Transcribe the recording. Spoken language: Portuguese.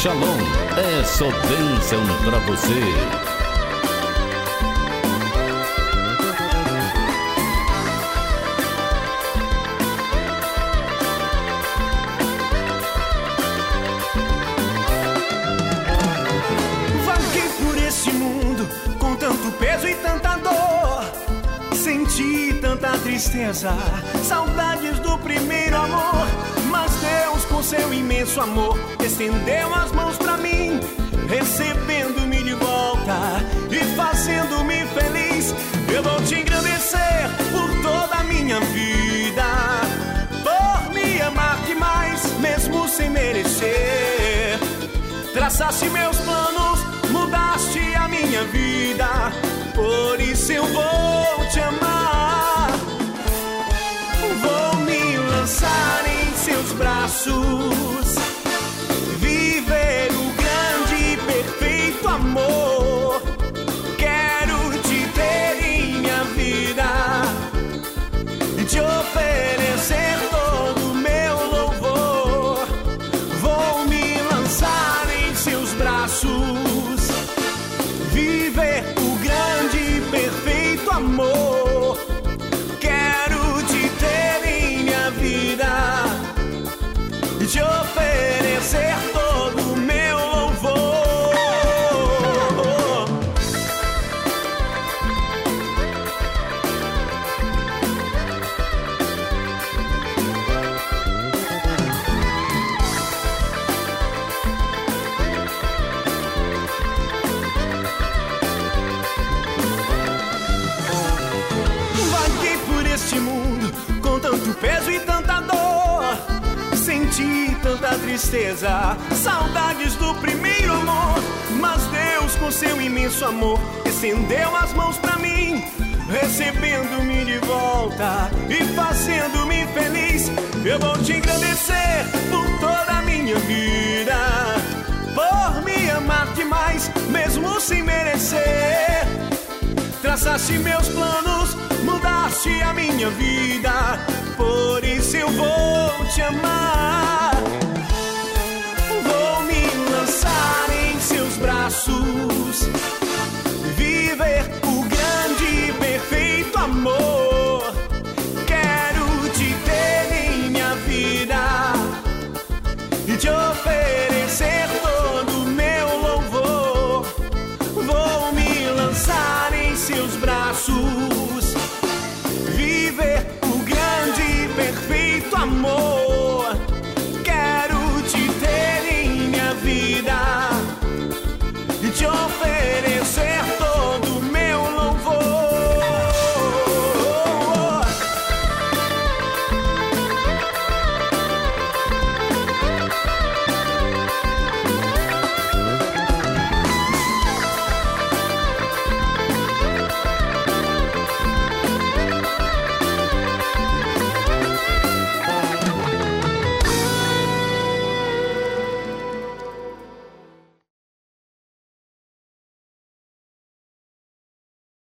Shalom, é só bênção pra você. Peso e tanta dor, senti tanta tristeza, saudades do primeiro amor. Mas Deus, com seu imenso amor, estendeu as mãos pra mim, recebendo-me de volta e fazendo-me feliz. Eu vou te agradecer por toda a minha vida, por me amar demais, mesmo sem merecer. Traçaste meus planos, mudaste a minha vida, por isso eu vou te amar. Vou me lançar em seus braços, viver o grande e perfeito amor. Quero te ter em minha vida e te oferecer todo o meu louvor. Vou me lançar em seus braços, viver o grande e perfeito amor. Quero te ter em minha vida e te oferecer todo o meu louvor. Este mundo com tanto peso e tanta dor, senti tanta tristeza, saudades do primeiro amor. Mas Deus, com seu imenso amor, estendeu as mãos pra mim, recebendo-me de volta e fazendo-me feliz. Eu vou te agradecer por toda a minha vida, por me amar demais, mesmo sem merecer. Traçaste meus planos, mudaste a minha vida, por isso eu vou te amar. Vou me lançar em seus braços,